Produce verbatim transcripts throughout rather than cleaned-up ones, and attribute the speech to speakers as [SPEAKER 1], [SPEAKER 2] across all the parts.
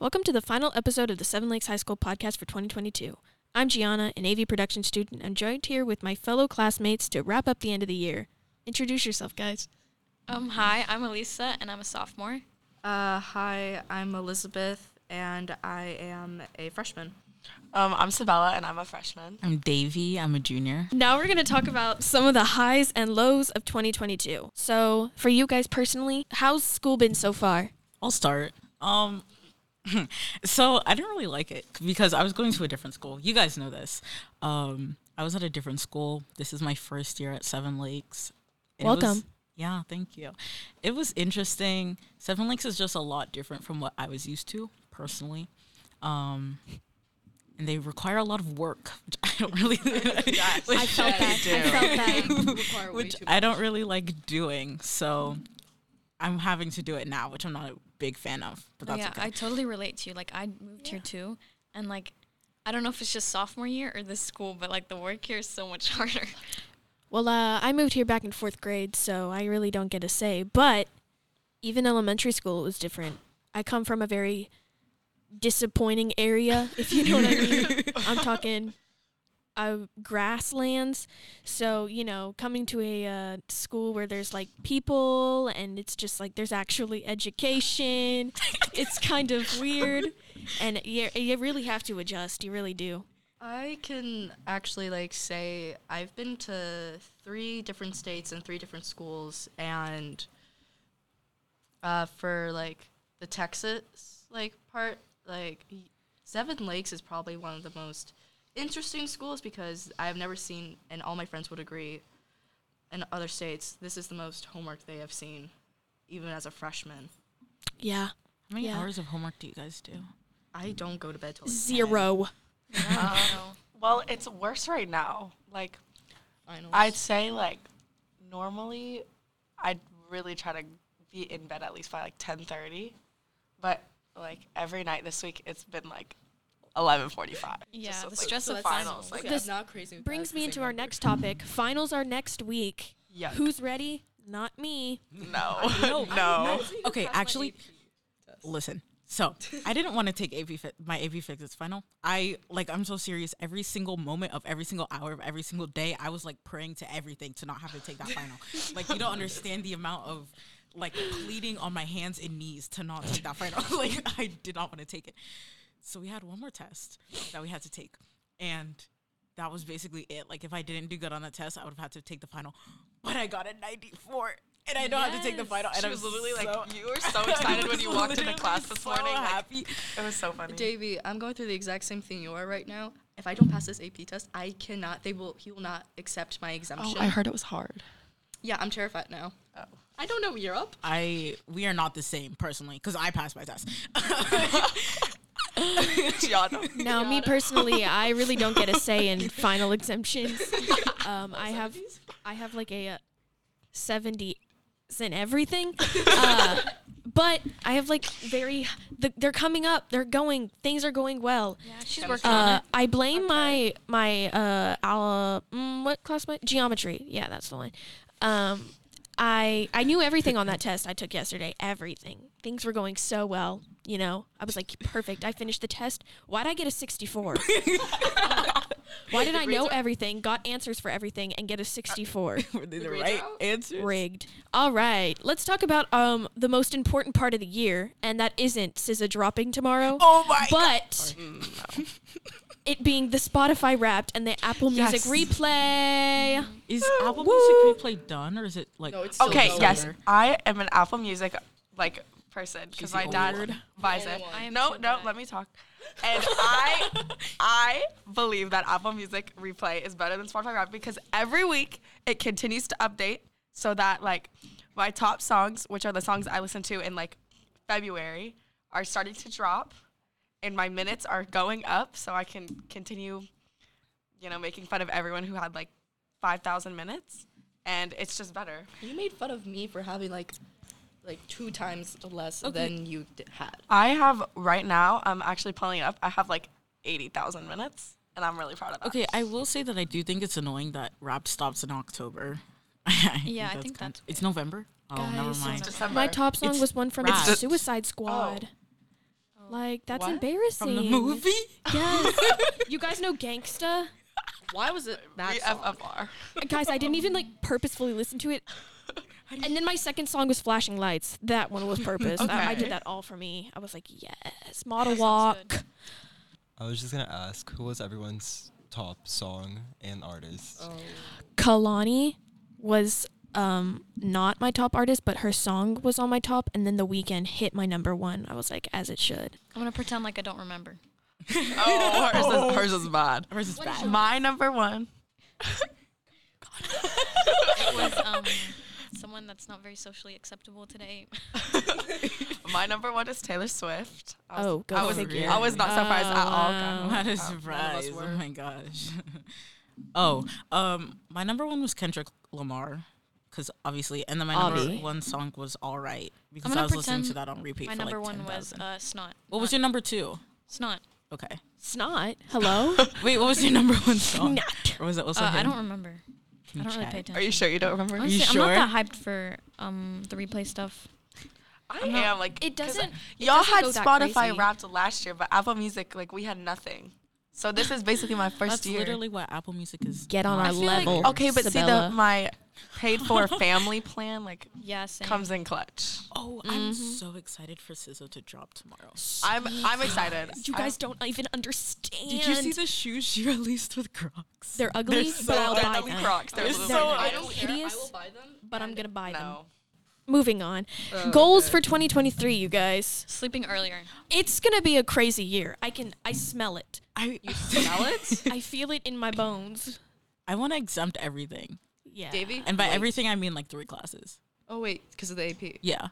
[SPEAKER 1] Welcome to the final episode of the Seven Lakes High School podcast for twenty twenty-two. I'm Gianna, an A V production student. I'm joined here with my fellow classmates to wrap up the end of the year. Introduce yourself, guys.
[SPEAKER 2] Um, hi, I'm Elisa, and I'm a sophomore.
[SPEAKER 3] Uh, hi, I'm Elizabeth, and I am a freshman.
[SPEAKER 4] Um, I'm Sabella, and I'm a freshman.
[SPEAKER 5] I'm Davy. I'm a junior.
[SPEAKER 1] Now we're going to talk about some of the highs and lows of twenty twenty-two. So, for you guys personally, how's school been so far?
[SPEAKER 5] I'll start. Um, so I didn't really like it because I was going to a different school. You guys know this. Um, I was at a different school. This is my first year at Seven Lakes. And it
[SPEAKER 1] Welcome.
[SPEAKER 5] was- yeah, thank you. It was interesting. Seven Lakes is just a lot different from what I was used to personally. Um, and they require a lot of work, which I don't really.
[SPEAKER 4] Yes,
[SPEAKER 1] I felt that. I felt that.
[SPEAKER 5] which I don't really like doing. So I'm having to do it now, which I'm not a big fan of. But that's
[SPEAKER 2] yeah,
[SPEAKER 5] okay.
[SPEAKER 2] I totally relate to you. Like, I moved here too, and like, I don't know if it's just sophomore year or this school, but like the work here is so much harder.
[SPEAKER 1] Well, uh, I moved here back in fourth grade, so I really don't get a say. But even elementary school was different. I come from a very disappointing area, if you know what I mean. I'm talking uh, grasslands. So, you know, coming to a uh, school where there's, like, people and it's just, like, there's actually education. It's kind of weird. And you, you really have to adjust. You really do.
[SPEAKER 3] I can actually, like, say I've been to three different states and three different schools, and uh, for, like, the Texas, like, part, like, Seven Lakes is probably one of the most interesting schools because I've never seen, and all my friends would agree, in other states, this is the most homework they have seen, even as a freshman.
[SPEAKER 1] Yeah.
[SPEAKER 5] How many
[SPEAKER 1] Yeah.
[SPEAKER 5] hours of homework do you guys do?
[SPEAKER 3] I don't go to bed till
[SPEAKER 1] Zero.
[SPEAKER 4] Um, well, it's worse right now. Like,
[SPEAKER 3] finals.
[SPEAKER 4] I'd say, like, normally, I'd really try to be in bed at least by, like, ten thirty. But, like, every night this week, it's been, like, eleven forty-five.
[SPEAKER 2] Yeah,
[SPEAKER 4] Just
[SPEAKER 2] the
[SPEAKER 4] with,
[SPEAKER 2] stress
[SPEAKER 4] like,
[SPEAKER 2] of
[SPEAKER 4] finals.
[SPEAKER 2] finals.
[SPEAKER 4] Like,
[SPEAKER 3] Okay,
[SPEAKER 1] This
[SPEAKER 3] I'm not crazy. with that.
[SPEAKER 1] Brings
[SPEAKER 3] It's
[SPEAKER 1] me
[SPEAKER 3] the
[SPEAKER 1] into
[SPEAKER 3] same
[SPEAKER 1] our
[SPEAKER 3] number.
[SPEAKER 1] next topic. Finals are next week.
[SPEAKER 3] Yuck.
[SPEAKER 1] Who's ready? Not me.
[SPEAKER 4] no.
[SPEAKER 5] No,
[SPEAKER 4] no.
[SPEAKER 5] Okay, actually, listen. So I didn't want to take A V fi- my A V physics final. I like I'm so serious. Every single moment of every single hour of every single day, I was like praying to everything to not have to take that final. Like you don't understand the amount of like pleading on my hands and knees to not take that final. Like I did not want to take it. So we had one more test that we had to take, and that was basically it. Like if I didn't do good on that test, I would have had to take the final. But I got a ninety-four. And I don't have to take the final. And
[SPEAKER 4] She
[SPEAKER 5] I
[SPEAKER 4] was
[SPEAKER 5] was
[SPEAKER 4] literally
[SPEAKER 5] so-
[SPEAKER 4] like, you were so excited when you walked into
[SPEAKER 5] literally
[SPEAKER 4] class this
[SPEAKER 5] so
[SPEAKER 4] morning. Like,
[SPEAKER 5] happy.
[SPEAKER 4] it was so funny.
[SPEAKER 3] Davey, I'm going through the exact same thing you are right now. If I don't pass this A P test, I cannot. They will. He will not accept my exemption.
[SPEAKER 4] Oh, I heard it was hard.
[SPEAKER 3] Yeah, I'm terrified now.
[SPEAKER 4] Oh.
[SPEAKER 3] I don't know Europe.
[SPEAKER 5] I we are not the same personally because I passed my test.
[SPEAKER 4] Gianna.
[SPEAKER 1] Now, me personally, I really don't get a say in final exemptions. Um, I have, I have like a uh, seventy in everything, uh, but I have like very. The, they're coming up. They're going. Things are going well.
[SPEAKER 2] Yeah, she's working on
[SPEAKER 1] Uh,
[SPEAKER 2] it.
[SPEAKER 1] I blame my my uh, uh mm, what class my geometry. Yeah, that's the one. Um, I I knew everything on that test I took yesterday. Everything. Things were going so well. You know, I was like, perfect. I finished the test. Why'd I get a sixty-four? Why did I know everything, got answers for everything, and get a sixty-four?
[SPEAKER 5] Were they the
[SPEAKER 3] grades
[SPEAKER 5] right
[SPEAKER 3] out?
[SPEAKER 5] answers?
[SPEAKER 1] Rigged. All right, let's talk about um the most important part of the year, and that isn't S Z A dropping tomorrow,
[SPEAKER 5] Oh my god.
[SPEAKER 1] but it being the Spotify Wrapped and the Apple Music
[SPEAKER 4] Yes.
[SPEAKER 1] replay.
[SPEAKER 5] Is Apple
[SPEAKER 1] Woo.
[SPEAKER 5] Music Replay done or is it like
[SPEAKER 3] No, it's still
[SPEAKER 4] Okay,
[SPEAKER 3] going.
[SPEAKER 4] yes, I am an Apple Music like person because
[SPEAKER 5] She's
[SPEAKER 4] my
[SPEAKER 5] the
[SPEAKER 4] dad
[SPEAKER 5] only one.
[SPEAKER 4] buys
[SPEAKER 3] The
[SPEAKER 4] it.
[SPEAKER 3] only one.
[SPEAKER 2] I am
[SPEAKER 4] No,
[SPEAKER 2] too,
[SPEAKER 4] no,
[SPEAKER 2] but
[SPEAKER 4] let me talk. And I, I believe that Apple Music Replay is better than Spotify Rap because every week it continues to update so that like my top songs, which are the songs I listen to in like February, are starting to drop, and my minutes are going up, so I can continue, you know, making fun of everyone who had like five thousand minutes, and it's just better.
[SPEAKER 3] You made fun of me for having like, like two times less
[SPEAKER 5] Okay.
[SPEAKER 3] than you d- had.
[SPEAKER 4] I have right now, I'm actually pulling it up. I have like eighty thousand minutes, and I'm really proud of that.
[SPEAKER 5] Okay, I will say that I do think it's annoying that rap stops in October.
[SPEAKER 2] Yeah, I think
[SPEAKER 5] kind-
[SPEAKER 2] that's
[SPEAKER 5] it's November. Oh, never
[SPEAKER 1] Guys,
[SPEAKER 5] mind.
[SPEAKER 4] December.
[SPEAKER 1] My top song
[SPEAKER 5] It's
[SPEAKER 1] was one from
[SPEAKER 5] rap.
[SPEAKER 1] the Suicide Squad.
[SPEAKER 2] Oh
[SPEAKER 1] Like, that's
[SPEAKER 4] What?
[SPEAKER 1] embarrassing.
[SPEAKER 5] From the movie?
[SPEAKER 1] Yes. You guys know Gangsta?
[SPEAKER 3] Why was it that
[SPEAKER 4] V
[SPEAKER 3] song?
[SPEAKER 4] F F R.
[SPEAKER 1] Guys, I didn't even, like, purposefully listen to it. And then my second song was Flashing Lights. That one was purpose. I, I
[SPEAKER 4] Okay.
[SPEAKER 1] did that all for me. I was like, yes, Model
[SPEAKER 2] That sounds
[SPEAKER 1] Walk.
[SPEAKER 2] good.
[SPEAKER 6] I was just gonna ask, who was everyone's top song and artist?
[SPEAKER 3] Oh.
[SPEAKER 1] Kalani was um not my top artist, but her song was on my top, and then The Weeknd hit my number one. I was like, as it should.
[SPEAKER 2] I'm gonna pretend like I don't remember.
[SPEAKER 4] Oh, hers is, hers is bad.
[SPEAKER 5] Hers is bad.
[SPEAKER 4] My number one.
[SPEAKER 2] It was um someone that's not very socially acceptable today.
[SPEAKER 4] My number one is Taylor Swift. I was,
[SPEAKER 1] Oh, go
[SPEAKER 4] I was,
[SPEAKER 1] figure.
[SPEAKER 4] I was not surprised at all.
[SPEAKER 1] Oh,
[SPEAKER 5] What a
[SPEAKER 4] Um,
[SPEAKER 5] surprise.
[SPEAKER 3] were.
[SPEAKER 5] Oh my gosh. oh, um, my number one was Kendrick Lamar. Because obviously, and then my number
[SPEAKER 1] Obvi.
[SPEAKER 5] one song was All Right. Because
[SPEAKER 2] gonna
[SPEAKER 5] I was listening to
[SPEAKER 2] pretend
[SPEAKER 5] that on repeat
[SPEAKER 2] My
[SPEAKER 5] for
[SPEAKER 2] number
[SPEAKER 5] like
[SPEAKER 2] one
[SPEAKER 5] ten
[SPEAKER 2] was
[SPEAKER 5] thousand.
[SPEAKER 2] uh, Snot.
[SPEAKER 5] What was
[SPEAKER 2] Not-
[SPEAKER 5] your number two?
[SPEAKER 2] Snot?
[SPEAKER 5] Okay.
[SPEAKER 1] Snot. Hello?
[SPEAKER 5] Wait, what was your number one song?
[SPEAKER 1] Not.
[SPEAKER 5] Or was it also
[SPEAKER 2] Uh, I
[SPEAKER 5] him?
[SPEAKER 2] don't remember.
[SPEAKER 5] Can
[SPEAKER 2] I
[SPEAKER 5] you
[SPEAKER 2] don't really
[SPEAKER 5] check?
[SPEAKER 2] pay
[SPEAKER 4] Are
[SPEAKER 2] attention.
[SPEAKER 4] you sure you don't remember?
[SPEAKER 2] Honestly,
[SPEAKER 5] You
[SPEAKER 2] I'm
[SPEAKER 5] sure?
[SPEAKER 2] not that hyped for um the replay stuff.
[SPEAKER 4] I
[SPEAKER 2] I'm not-
[SPEAKER 4] am like
[SPEAKER 1] It
[SPEAKER 4] 'cause
[SPEAKER 1] doesn't. it
[SPEAKER 4] Y'all
[SPEAKER 1] doesn't
[SPEAKER 4] had
[SPEAKER 1] go that
[SPEAKER 4] Spotify
[SPEAKER 1] crazy.
[SPEAKER 4] Wrapped last year, but Apple Music like we had nothing. So this is basically my first
[SPEAKER 5] That's
[SPEAKER 4] year.
[SPEAKER 5] literally what Apple Music is.
[SPEAKER 1] Get on
[SPEAKER 5] not
[SPEAKER 1] our
[SPEAKER 5] for.
[SPEAKER 1] level.
[SPEAKER 4] Okay, but see the
[SPEAKER 1] Sabella.
[SPEAKER 4] my paid for family plan like
[SPEAKER 2] Yeah, same.
[SPEAKER 4] comes in clutch.
[SPEAKER 5] Oh, I'm so excited for S Z A to drop tomorrow.
[SPEAKER 4] I'm I'm excited.
[SPEAKER 1] You
[SPEAKER 4] I'm-
[SPEAKER 1] guys don't even understand.
[SPEAKER 5] Did you see the shoes she released with Crocs?
[SPEAKER 1] They're ugly,
[SPEAKER 5] They're so
[SPEAKER 1] but I'll
[SPEAKER 4] they're
[SPEAKER 1] buy
[SPEAKER 4] ugly
[SPEAKER 1] them.
[SPEAKER 4] Crocs. They're,
[SPEAKER 5] They're
[SPEAKER 4] little
[SPEAKER 5] so
[SPEAKER 4] bit-
[SPEAKER 3] I don't care.
[SPEAKER 1] hideous,
[SPEAKER 3] I will buy them.
[SPEAKER 1] But I'm
[SPEAKER 3] and-
[SPEAKER 1] gonna buy them.
[SPEAKER 4] no.
[SPEAKER 1] Moving on.
[SPEAKER 3] Oh,
[SPEAKER 1] Goals
[SPEAKER 3] okay.
[SPEAKER 1] for twenty twenty-three, you guys.
[SPEAKER 2] Sleeping earlier.
[SPEAKER 1] It's gonna be a crazy year. I can. I smell it.
[SPEAKER 5] I
[SPEAKER 3] You smell it?
[SPEAKER 1] I feel it in my bones.
[SPEAKER 5] I want to exempt everything,
[SPEAKER 1] Yeah.
[SPEAKER 3] Davey?
[SPEAKER 5] and by
[SPEAKER 3] Wait.
[SPEAKER 5] everything I mean like three classes.
[SPEAKER 3] Oh, wait, because of the A P.
[SPEAKER 5] Yeah,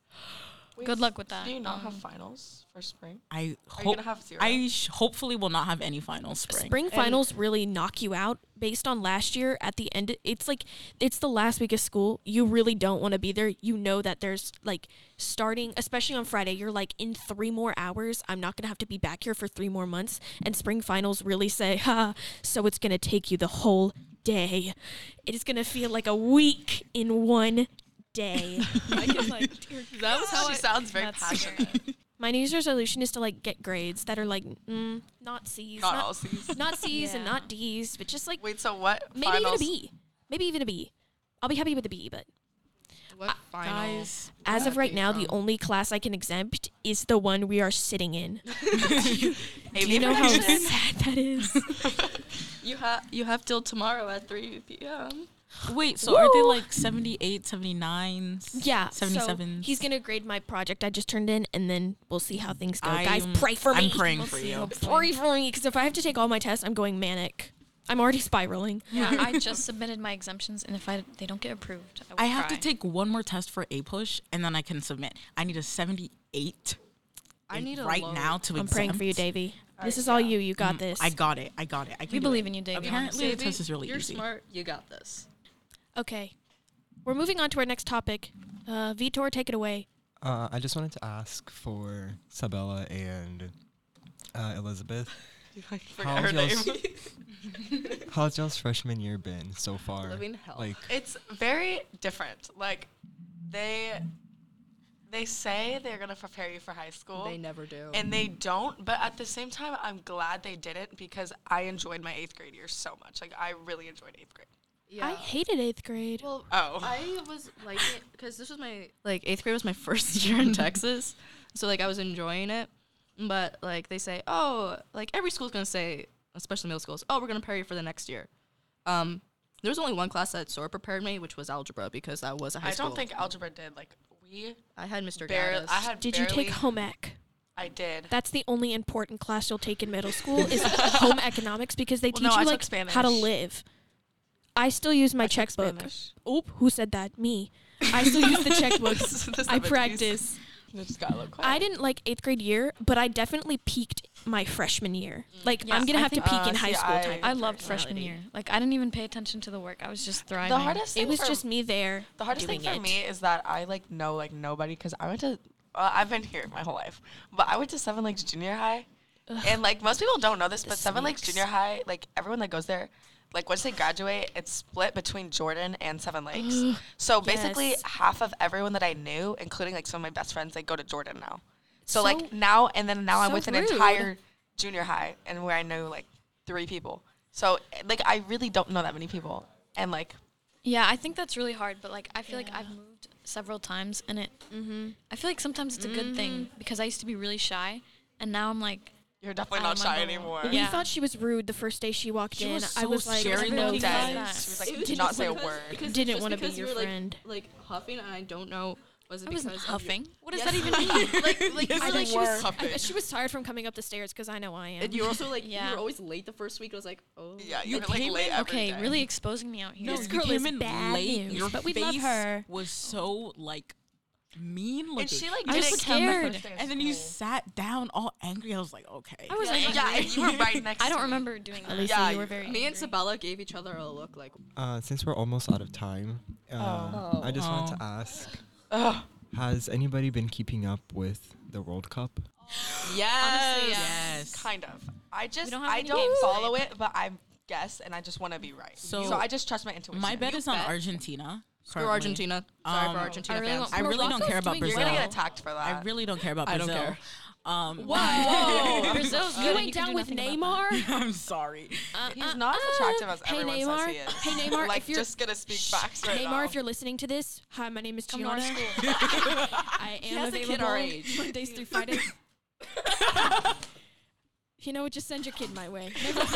[SPEAKER 2] Good luck with that.
[SPEAKER 4] Do you not
[SPEAKER 2] Um,
[SPEAKER 4] have finals for spring?
[SPEAKER 5] I
[SPEAKER 4] Are you
[SPEAKER 5] hope.
[SPEAKER 4] gonna have zero?
[SPEAKER 5] I sh- hopefully will not have any finals spring.
[SPEAKER 1] Spring finals really knock you out based on last year. At the end, it's like it's the last week of school. You really don't want to be there. You know that there's like starting, especially on Friday, you're like in three more hours. I'm not gonna have to be back here for three more months. And spring finals really say, ha. So it's gonna take you the whole day. It is gonna feel like a week in one day. I can like, dear
[SPEAKER 4] that was how
[SPEAKER 1] God.
[SPEAKER 4] she sounds very
[SPEAKER 2] That's
[SPEAKER 4] passionate.
[SPEAKER 1] My New Year's resolution is to like get grades that are like mm, not C's,
[SPEAKER 4] Not
[SPEAKER 1] not,
[SPEAKER 4] all C's.
[SPEAKER 1] not C's and
[SPEAKER 2] Yeah.
[SPEAKER 1] not D's, but just like
[SPEAKER 4] Wait, so what?
[SPEAKER 1] maybe even a
[SPEAKER 4] finals?
[SPEAKER 1] B, maybe even a B. I'll be happy with a B, but
[SPEAKER 3] What final?
[SPEAKER 5] Guys,
[SPEAKER 1] as of
[SPEAKER 3] that
[SPEAKER 1] right
[SPEAKER 3] be
[SPEAKER 1] now, the
[SPEAKER 3] from?
[SPEAKER 1] only class I can exempt is the one we are sitting in.
[SPEAKER 4] Hey,
[SPEAKER 1] Do you know how
[SPEAKER 4] Vivian,
[SPEAKER 1] sad that is?
[SPEAKER 3] You have you have till tomorrow at three p.m.
[SPEAKER 5] wait. So are they
[SPEAKER 1] Woo!
[SPEAKER 5] like seventy-eight, seventy-nines?
[SPEAKER 1] Yeah, so
[SPEAKER 5] seventy-sevens.
[SPEAKER 1] he's gonna grade my project I just turned in, and then we'll see how things go. Guys,
[SPEAKER 5] I'm-
[SPEAKER 1] pray for me.
[SPEAKER 5] I'm praying
[SPEAKER 2] We'll
[SPEAKER 5] for
[SPEAKER 2] see,
[SPEAKER 5] you.
[SPEAKER 2] hopefully.
[SPEAKER 1] Pray for me, because if I have to take all my tests, I'm going manic. I'm already spiraling.
[SPEAKER 2] Yeah, I just submitted my exemptions, and if I they don't get approved, I, will
[SPEAKER 5] I have to
[SPEAKER 2] cry.
[SPEAKER 5] take one more test for A push, and then I can submit. I need a seventy-eight.
[SPEAKER 3] I need a
[SPEAKER 5] right
[SPEAKER 3] low.
[SPEAKER 5] now to
[SPEAKER 1] I'm praying for you,
[SPEAKER 5] exempt.
[SPEAKER 1] Davey.
[SPEAKER 4] Alright,
[SPEAKER 1] This is all
[SPEAKER 4] yeah.
[SPEAKER 1] you. You got
[SPEAKER 5] Mm,
[SPEAKER 1] this.
[SPEAKER 5] I got it. I got it. I can
[SPEAKER 2] We
[SPEAKER 5] do
[SPEAKER 2] believe
[SPEAKER 5] it.
[SPEAKER 2] in you, Davey.
[SPEAKER 5] Apparently, the
[SPEAKER 3] Davey,
[SPEAKER 5] test is really
[SPEAKER 3] you're
[SPEAKER 5] easy.
[SPEAKER 3] smart. You got this.
[SPEAKER 1] Okay. We're moving on to our next topic. Uh, Vitor, take it away.
[SPEAKER 6] Uh, I just wanted to ask for Sabella and uh, Elizabeth,
[SPEAKER 4] I forgot
[SPEAKER 6] how's
[SPEAKER 4] her name.
[SPEAKER 6] y'all's, how's y'all's freshman year been so far?
[SPEAKER 3] Living hell.
[SPEAKER 6] Like,
[SPEAKER 4] It's very different. Like they they say they're gonna prepare you for high school.
[SPEAKER 3] They never do.
[SPEAKER 4] and they don't, but at the same time I'm glad they didn't because I enjoyed my eighth grade year so much. Like I really enjoyed eighth grade.
[SPEAKER 3] yeah.
[SPEAKER 1] I hated eighth grade.
[SPEAKER 3] Well,
[SPEAKER 4] Oh.
[SPEAKER 3] I was like it because this was my like eighth grade was my first year in Texas, so like I was enjoying it. But like they say, oh, like every school's gonna say, especially middle schools, oh, we're gonna prepare you for the next year. Um, there was only one class that sort of prepared me, which was algebra because that was a high
[SPEAKER 4] I
[SPEAKER 3] school.
[SPEAKER 4] don't think algebra did. Like we
[SPEAKER 3] I had Mister
[SPEAKER 4] barely.
[SPEAKER 3] Gaddis.
[SPEAKER 4] I had.
[SPEAKER 1] Did you take
[SPEAKER 4] barely-
[SPEAKER 1] home ec?
[SPEAKER 4] I did.
[SPEAKER 1] That's the only important class you'll take in middle school is home economics because they
[SPEAKER 4] Well,
[SPEAKER 1] teach
[SPEAKER 4] no,
[SPEAKER 1] you
[SPEAKER 4] I took
[SPEAKER 1] like how to
[SPEAKER 4] Spanish.
[SPEAKER 1] live. I still use my
[SPEAKER 4] I took
[SPEAKER 1] checkbook.
[SPEAKER 4] Spanish.
[SPEAKER 1] Oop, who said that? Me. I still use the checkbook.
[SPEAKER 4] This is the
[SPEAKER 1] I
[SPEAKER 4] seventies.
[SPEAKER 1] practice.
[SPEAKER 4] It just got a little quiet.
[SPEAKER 1] I didn't like eighth grade year, but I definitely peaked my freshman year. Like
[SPEAKER 2] Yes,
[SPEAKER 1] I'm gonna
[SPEAKER 2] I
[SPEAKER 1] have to
[SPEAKER 2] think-
[SPEAKER 1] peak
[SPEAKER 4] Uh,
[SPEAKER 1] in high
[SPEAKER 4] see,
[SPEAKER 1] school
[SPEAKER 4] I-
[SPEAKER 1] type.
[SPEAKER 2] I
[SPEAKER 1] of
[SPEAKER 2] loved freshman
[SPEAKER 1] personality.
[SPEAKER 2] year. Like I didn't even pay attention to the work. I was just thriving.
[SPEAKER 4] The hardest.
[SPEAKER 1] It
[SPEAKER 4] thing
[SPEAKER 1] was
[SPEAKER 4] for-
[SPEAKER 1] just me there.
[SPEAKER 4] The hardest
[SPEAKER 1] doing
[SPEAKER 4] thing for
[SPEAKER 1] it.
[SPEAKER 4] me is that I like know like nobody because I went to. Uh, I've been here my whole life, but I went to Seven Lakes Junior High, and like most people don't know this,
[SPEAKER 1] The
[SPEAKER 4] but Seven Lakes
[SPEAKER 1] snakes.
[SPEAKER 4] Junior High, like everyone that goes there, like once they graduate, it's split between Jordan and Seven Lakes. So basically,
[SPEAKER 1] Yes.
[SPEAKER 4] half of everyone that I knew, including like some of my best friends, they go to Jordan now. So,
[SPEAKER 1] So-
[SPEAKER 4] like now and then now I'm
[SPEAKER 1] so
[SPEAKER 4] with an
[SPEAKER 1] rude.
[SPEAKER 4] entire junior high and where I know like three people. So like I really don't know that many people. And like
[SPEAKER 2] Yeah, I think that's really hard, but like I feel like I've moved several times and it
[SPEAKER 1] Mm-hmm.
[SPEAKER 2] I feel like sometimes it's a good thing because I used to be really shy and now I'm like
[SPEAKER 4] you're definitely
[SPEAKER 2] out
[SPEAKER 4] not
[SPEAKER 2] of my
[SPEAKER 4] shy
[SPEAKER 2] bubble.
[SPEAKER 4] anymore.
[SPEAKER 1] We
[SPEAKER 2] Yeah.
[SPEAKER 1] thought she was rude the first day she walked
[SPEAKER 5] She
[SPEAKER 1] in.
[SPEAKER 5] was
[SPEAKER 1] I
[SPEAKER 5] so
[SPEAKER 1] was like,
[SPEAKER 5] scary
[SPEAKER 1] no,
[SPEAKER 5] looking,
[SPEAKER 4] dead.
[SPEAKER 1] guys.
[SPEAKER 4] She was like,
[SPEAKER 3] It was
[SPEAKER 4] did
[SPEAKER 3] just
[SPEAKER 4] not say a
[SPEAKER 3] because-
[SPEAKER 4] word.
[SPEAKER 3] because
[SPEAKER 1] Didn't
[SPEAKER 3] just
[SPEAKER 1] wanna be
[SPEAKER 3] because
[SPEAKER 1] your
[SPEAKER 3] you were, like-
[SPEAKER 1] friend.
[SPEAKER 3] Like, huffing, and I don't know. Was it
[SPEAKER 2] I wasn't
[SPEAKER 3] because of your-
[SPEAKER 2] huffing. What does
[SPEAKER 3] Yes.
[SPEAKER 2] that even mean?
[SPEAKER 3] like, like,
[SPEAKER 1] I
[SPEAKER 3] you were
[SPEAKER 1] think
[SPEAKER 3] like,
[SPEAKER 1] she was,
[SPEAKER 4] huffing.
[SPEAKER 1] I- she was tired from coming up the stairs because I know I am.
[SPEAKER 3] and you were also like,
[SPEAKER 2] Yeah.
[SPEAKER 3] you were always late the first week. I was like, oh.
[SPEAKER 4] Yeah, you
[SPEAKER 5] You
[SPEAKER 4] were like
[SPEAKER 5] came
[SPEAKER 4] late
[SPEAKER 5] in-
[SPEAKER 4] every
[SPEAKER 2] Okay,
[SPEAKER 4] day.
[SPEAKER 2] really exposing me out here.
[SPEAKER 5] No,
[SPEAKER 1] This
[SPEAKER 5] you
[SPEAKER 1] girl
[SPEAKER 5] came
[SPEAKER 1] is
[SPEAKER 5] in
[SPEAKER 1] bad
[SPEAKER 5] late.
[SPEAKER 1] news,
[SPEAKER 5] Your
[SPEAKER 1] but we
[SPEAKER 5] face
[SPEAKER 1] love her.
[SPEAKER 5] was so like mean looking.
[SPEAKER 4] And she like
[SPEAKER 2] I was
[SPEAKER 4] didn't come the
[SPEAKER 2] scared.
[SPEAKER 4] first day of
[SPEAKER 5] and then you
[SPEAKER 4] school.
[SPEAKER 5] sat down all angry. I was like, okay.
[SPEAKER 2] I was
[SPEAKER 4] Yeah,
[SPEAKER 2] angry.
[SPEAKER 4] yeah, and you were right next
[SPEAKER 2] I
[SPEAKER 4] to
[SPEAKER 2] don't
[SPEAKER 4] me.
[SPEAKER 2] remember doing that.
[SPEAKER 1] Elisa,
[SPEAKER 4] Yeah,
[SPEAKER 1] you were
[SPEAKER 4] you-
[SPEAKER 1] very
[SPEAKER 3] Me and
[SPEAKER 1] angry.
[SPEAKER 3] Sabella gave each other a look like,
[SPEAKER 6] Uh, since we're almost out of time, uh,
[SPEAKER 3] Oh.
[SPEAKER 6] I just wanted
[SPEAKER 5] Oh.
[SPEAKER 6] to ask:
[SPEAKER 4] Ugh.
[SPEAKER 6] has anybody been keeping up with the World Cup?
[SPEAKER 3] yes.
[SPEAKER 2] Honestly, yeah.
[SPEAKER 5] Yes.
[SPEAKER 4] Kind of. I just
[SPEAKER 2] don't have
[SPEAKER 4] I
[SPEAKER 2] any
[SPEAKER 4] don't
[SPEAKER 2] games
[SPEAKER 4] follow
[SPEAKER 2] tonight.
[SPEAKER 4] it, but I guess and I just want to be right. So,
[SPEAKER 5] So,
[SPEAKER 4] I just trust my intuition.
[SPEAKER 5] My bet
[SPEAKER 3] You
[SPEAKER 5] is on
[SPEAKER 3] bet.
[SPEAKER 5] Argentina.
[SPEAKER 3] Screw
[SPEAKER 5] currently.
[SPEAKER 3] Argentina. Sorry
[SPEAKER 5] Um,
[SPEAKER 3] for Argentina
[SPEAKER 2] I really
[SPEAKER 3] fans.
[SPEAKER 2] want-
[SPEAKER 5] I really don't
[SPEAKER 1] Morocco's
[SPEAKER 5] care about
[SPEAKER 1] doing
[SPEAKER 4] We're
[SPEAKER 5] Brazil.
[SPEAKER 4] gonna
[SPEAKER 1] well.
[SPEAKER 4] get attacked for that.
[SPEAKER 5] I really don't care about
[SPEAKER 3] I don't
[SPEAKER 5] Brazil.
[SPEAKER 3] care.
[SPEAKER 5] Um,
[SPEAKER 1] Whoa!
[SPEAKER 2] Brazil's
[SPEAKER 1] You
[SPEAKER 2] good.
[SPEAKER 1] went
[SPEAKER 2] You can
[SPEAKER 1] down
[SPEAKER 2] do
[SPEAKER 1] with
[SPEAKER 2] nothing about
[SPEAKER 1] Neymar?
[SPEAKER 5] I'm sorry.
[SPEAKER 1] Uh,
[SPEAKER 4] He's
[SPEAKER 1] uh,
[SPEAKER 4] not as
[SPEAKER 1] uh,
[SPEAKER 4] attractive as
[SPEAKER 1] hey,
[SPEAKER 4] everyone
[SPEAKER 1] Neymar.
[SPEAKER 4] says he is.
[SPEAKER 1] Hey Neymar,
[SPEAKER 4] like
[SPEAKER 1] if you're
[SPEAKER 4] just gonna speak facts right
[SPEAKER 1] Neymar,
[SPEAKER 4] now.
[SPEAKER 1] if you're listening to this, hi, my name is
[SPEAKER 2] Come to our
[SPEAKER 1] Gianna.
[SPEAKER 2] school.
[SPEAKER 1] I am
[SPEAKER 3] has a
[SPEAKER 1] available
[SPEAKER 3] kid our age.
[SPEAKER 1] Mondays through Fridays. You know what? Just send your kid my way.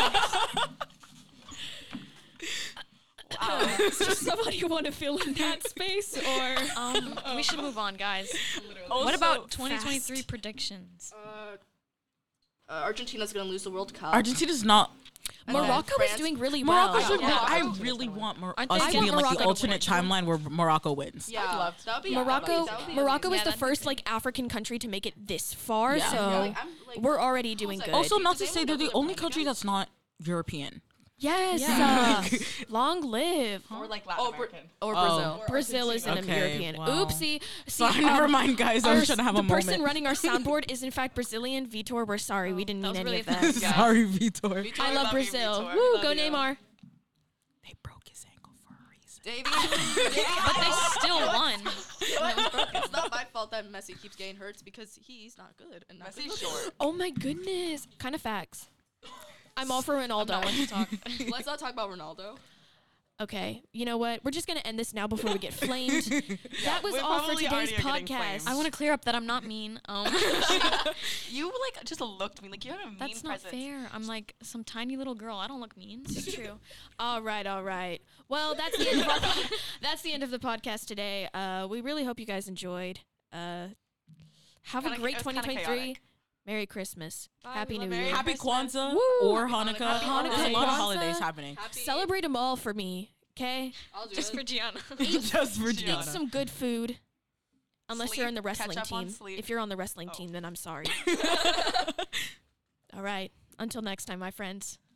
[SPEAKER 4] Wow.
[SPEAKER 1] Does somebody want to fill in that space, or
[SPEAKER 2] Um, we should move on, guys.
[SPEAKER 5] Also,
[SPEAKER 2] what about twenty twenty-three
[SPEAKER 1] fast.
[SPEAKER 2] predictions?
[SPEAKER 3] Uh, uh, Argentina's gonna lose the World Cup.
[SPEAKER 5] Argentina's not.
[SPEAKER 3] And then
[SPEAKER 1] Morocco is
[SPEAKER 3] France-
[SPEAKER 1] doing really well.
[SPEAKER 5] Morocco's doing
[SPEAKER 4] yeah.
[SPEAKER 5] well. I
[SPEAKER 4] Morocco's
[SPEAKER 5] really
[SPEAKER 4] gonna
[SPEAKER 5] want Mor-
[SPEAKER 2] Aren't
[SPEAKER 5] us
[SPEAKER 2] they-
[SPEAKER 5] to
[SPEAKER 2] I
[SPEAKER 5] be
[SPEAKER 2] want
[SPEAKER 5] in like
[SPEAKER 1] Morocco
[SPEAKER 5] the
[SPEAKER 1] to
[SPEAKER 5] alternate
[SPEAKER 1] win.
[SPEAKER 5] timeline where Morocco wins.
[SPEAKER 3] Yeah,
[SPEAKER 4] I'd love to.
[SPEAKER 3] that would be
[SPEAKER 1] Morocco,
[SPEAKER 3] that would be
[SPEAKER 1] Morocco
[SPEAKER 3] amazing.
[SPEAKER 1] is the
[SPEAKER 2] Yeah, that'd be
[SPEAKER 1] first
[SPEAKER 2] great.
[SPEAKER 1] like African country to make it this far,
[SPEAKER 3] Yeah.
[SPEAKER 1] so
[SPEAKER 3] Yeah, like, I'm, like,
[SPEAKER 1] we're already doing
[SPEAKER 3] that?
[SPEAKER 1] good.
[SPEAKER 5] Also, not to
[SPEAKER 3] Does
[SPEAKER 5] say
[SPEAKER 3] anyone
[SPEAKER 5] they're
[SPEAKER 3] know
[SPEAKER 5] the
[SPEAKER 3] who
[SPEAKER 5] only
[SPEAKER 3] they're
[SPEAKER 5] country
[SPEAKER 3] playing
[SPEAKER 5] that's not European.
[SPEAKER 1] yes,
[SPEAKER 2] Yeah.
[SPEAKER 1] uh, long live.
[SPEAKER 4] Or like Latin
[SPEAKER 3] Oh, Bra-
[SPEAKER 4] American.
[SPEAKER 3] or
[SPEAKER 5] Oh.
[SPEAKER 3] Brazil.
[SPEAKER 1] Brazil isn't
[SPEAKER 5] Okay,
[SPEAKER 1] a European.
[SPEAKER 5] wow.
[SPEAKER 1] Oopsie. See,
[SPEAKER 5] Sorry, never
[SPEAKER 1] um,
[SPEAKER 5] mind, guys. I
[SPEAKER 1] our
[SPEAKER 5] was
[SPEAKER 1] s-
[SPEAKER 5] trying to have
[SPEAKER 1] the
[SPEAKER 5] a moment.
[SPEAKER 1] person running our soundboard is in fact Brazilian. Vitor, we're sorry, we didn't
[SPEAKER 2] that
[SPEAKER 1] mean
[SPEAKER 2] was
[SPEAKER 1] any
[SPEAKER 2] really
[SPEAKER 1] of that.
[SPEAKER 2] offensive.
[SPEAKER 4] Yeah.
[SPEAKER 5] Sorry, Vitor.
[SPEAKER 3] Vitor,
[SPEAKER 1] I
[SPEAKER 4] We
[SPEAKER 1] love
[SPEAKER 4] love you,
[SPEAKER 1] Brazil.
[SPEAKER 4] Vitor.
[SPEAKER 1] Woo,
[SPEAKER 3] Love
[SPEAKER 1] go
[SPEAKER 3] you.
[SPEAKER 1] Neymar.
[SPEAKER 5] They broke his ankle for a reason.
[SPEAKER 3] Davey,
[SPEAKER 2] But they still won.
[SPEAKER 3] it's not my fault that Messi keeps getting hurt. It's because he's not good and not
[SPEAKER 4] Messi's
[SPEAKER 3] good.
[SPEAKER 4] short.
[SPEAKER 1] Oh my goodness. Kind of facts. I'm all for Ronaldo.
[SPEAKER 3] Let's not talk about Ronaldo.
[SPEAKER 1] Okay, you know what? We're just gonna end this now before we get flamed. that was
[SPEAKER 4] we
[SPEAKER 1] all for
[SPEAKER 4] probably
[SPEAKER 1] today's
[SPEAKER 4] already are getting
[SPEAKER 1] podcast.
[SPEAKER 4] flamed.
[SPEAKER 2] I want to clear up that I'm not mean. Um,
[SPEAKER 4] You like just looked me like you had a mean
[SPEAKER 2] that's not
[SPEAKER 4] presence.
[SPEAKER 2] fair. I'm like some tiny little girl. I don't look mean.
[SPEAKER 1] It's true. All right, all right. Well, that's the end of our that's the end of the podcast today. Uh, we really hope you guys enjoyed. Uh, have
[SPEAKER 4] Kinda-
[SPEAKER 1] a great
[SPEAKER 4] it was kinda
[SPEAKER 1] twenty twenty-three.
[SPEAKER 4] chaotic.
[SPEAKER 1] Merry Christmas.
[SPEAKER 2] Bye,
[SPEAKER 1] Happy
[SPEAKER 2] we love
[SPEAKER 1] New
[SPEAKER 2] Merry
[SPEAKER 1] Year.
[SPEAKER 5] Happy
[SPEAKER 2] Christmas.
[SPEAKER 5] Kwanzaa
[SPEAKER 1] Woo!
[SPEAKER 5] or Hanukkah.
[SPEAKER 3] Happy
[SPEAKER 5] There's a lot of
[SPEAKER 1] Kwanzaa.
[SPEAKER 5] holidays happening.
[SPEAKER 3] Happy.
[SPEAKER 1] Celebrate them all for me, okay?
[SPEAKER 3] I'll do
[SPEAKER 2] Just
[SPEAKER 3] it.
[SPEAKER 2] for Gianna.
[SPEAKER 5] Just for
[SPEAKER 4] Eat
[SPEAKER 1] Eat
[SPEAKER 5] Gianna.
[SPEAKER 1] some good food. Unless you're
[SPEAKER 4] Sleep,
[SPEAKER 1] in the wrestling
[SPEAKER 4] catch up on
[SPEAKER 1] team.
[SPEAKER 4] sleep.
[SPEAKER 1] If you're on the wrestling
[SPEAKER 4] Oh.
[SPEAKER 1] team, then I'm sorry. All right. Until next time, my friends.